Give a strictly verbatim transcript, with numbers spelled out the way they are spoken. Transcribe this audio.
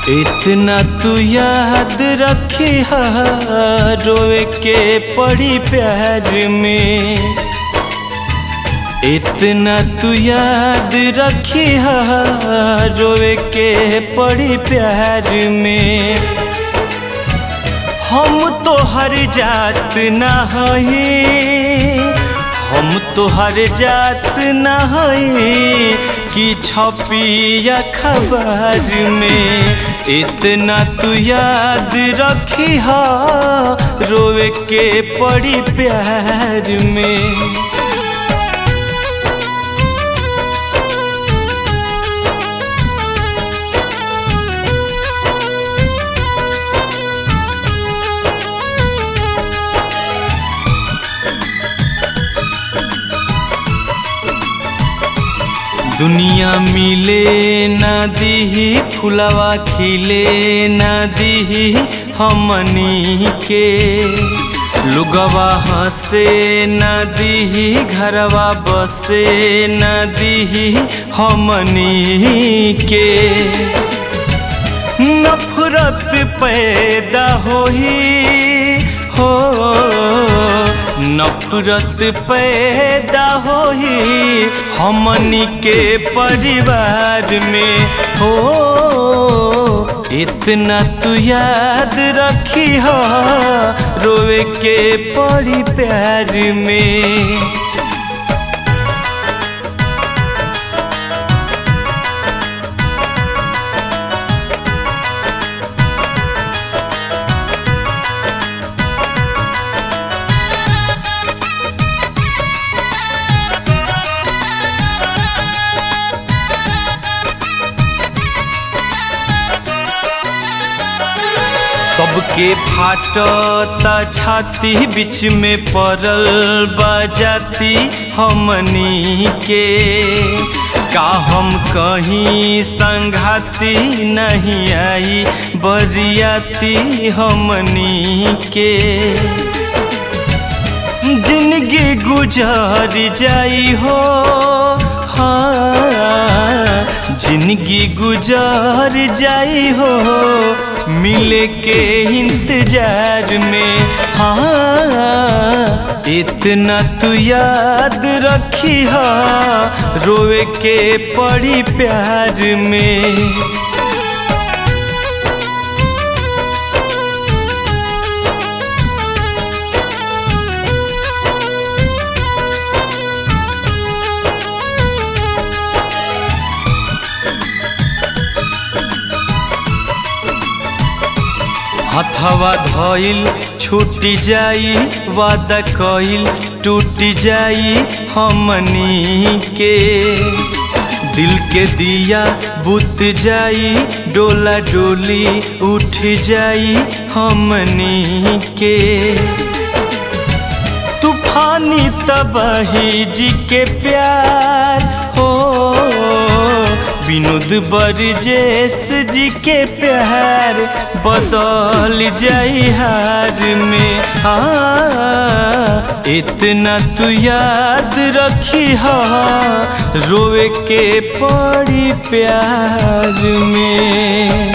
इतना तू याद रखी हा रोए के पड़ी प्यार में। इतना तू याद रखी हा रोए के पड़ी प्यार में। हम तो हर जात ना हई, हम तो हर जात ना हई कि छपी अखबार में। इतना तू याद रखी हा रोए के पड़ी प्यार में। दुनिया मिले ना दीही फुलवा खिले ना दीही हमनी के। लुगवा हंसे ना दीही घरवा बसे ना दीही हमनी के। नफरत पैदा होही हो, नफरत पैदा होही हमनी के परिवार में हो। इतना तू याद रखी हा रोए के पड़ी प्यार में। सबके फाटता छाती बीच में पड़ल बजाती हमनी के। का हम कहीं संघाती नहीं आई बरियाती हमनी के। जिंदगी गुजर जाई हो, हाँ जिंदगी गुजर जाई हो मिले के इंतजार में। हाँ इतना तू याद रखी हा रोए के पड़ी प्यार में। हथवा धइल छूट जाई वादा कइल टूट जाई हमनी के। दिल के दिया बुत जाई डोला डोली उठ जाई हमनी के। तूफानी तबाही जी के प्यार हो, विनोद बरजेस जी के प्यार बदल जाई हार में। हाँ इतना तू याद रखी हा रोए के पड़ी प्यार में।